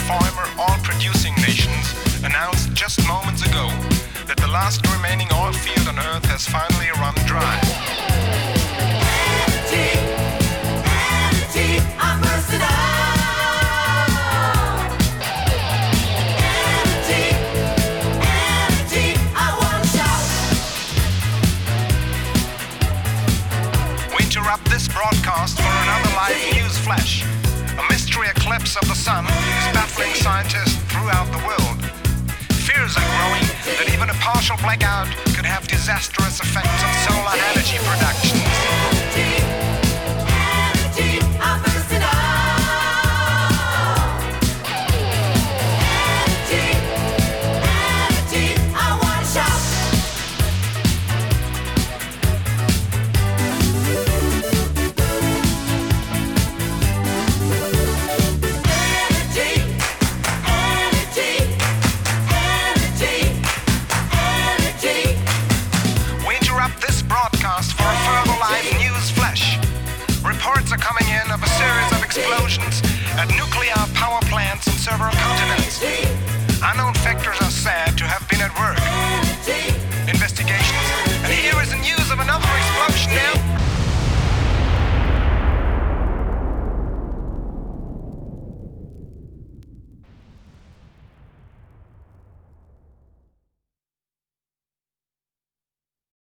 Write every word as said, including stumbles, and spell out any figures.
former oil-producing nations announced just moments ago that the last remaining oil field on Earth has finally run dry. Empty, empty, I burst it out. Empty, empty, I wanna shout. We interrupt this broadcast for another live news flash. A mystery eclipse of the sun is baffling scientists throughout the world. Fears are growing that even a partial blackout could have disastrous effects on solar energy production.